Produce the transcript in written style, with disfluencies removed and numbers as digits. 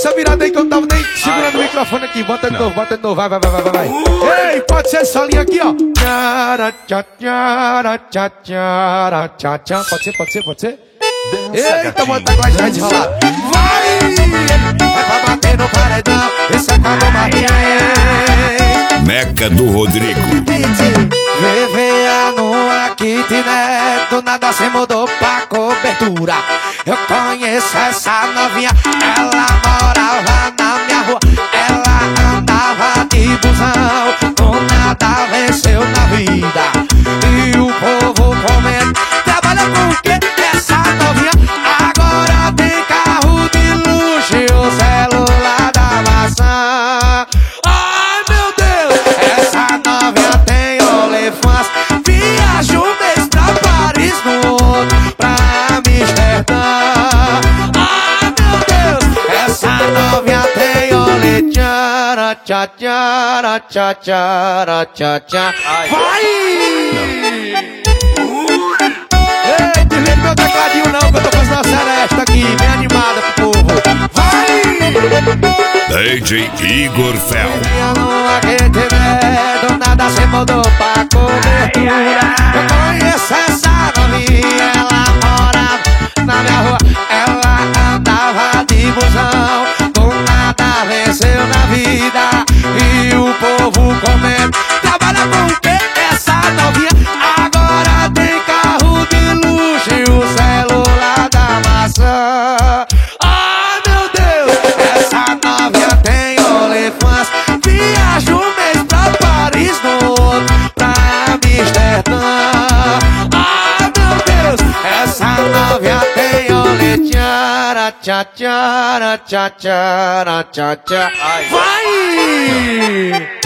essa virada aí que eu tava nem segurando o microfone aqui. Bota de novo, vai. Ei, pode ser essa linha aqui, ó. Pode ser? Eita, mano, tá com a gente rolar. Vai pra bater no paredão, esse acabou Maria. Meca do Rodrigo. VVA numa kitnet, do nada se mudou pra cobertura. Eu conheço essa novinha, ela morava na minha rua. Ela andava de busão, do nada venceu na vida. E o povo comenta, trabalha com o quê? Essa novinha agora tem carro de luxo e o celular da maçã. Ai meu Deus, essa novinha tem OnlyFans. Viaja um mês pra Paris, no outro pra Amsterdã. Ai meu Deus, essa novinha tem OnlyFans. Tchá. Vai! Ei, desliga meu tecladinho não, que eu tô fazendo uma seresta aqui, bem animada pro povo. Vai! DJ Igor Fel. Do nada se mudou pra cobertura. Eu conheço essa novinha, ela morava na minha rua. Ela andava de busão, do nada venceu na vida. E o povo comenta, trabalha com o quê? Essa novinha agora tem carro de luxo e o celular da maçã. Ai meu Deus, essa novinha tem OnlyFans. Viaja um mês pra Paris, no outro pra Amsterdã. Ai meu Deus, essa novinha tem OnlyFans. Tchá. Vai!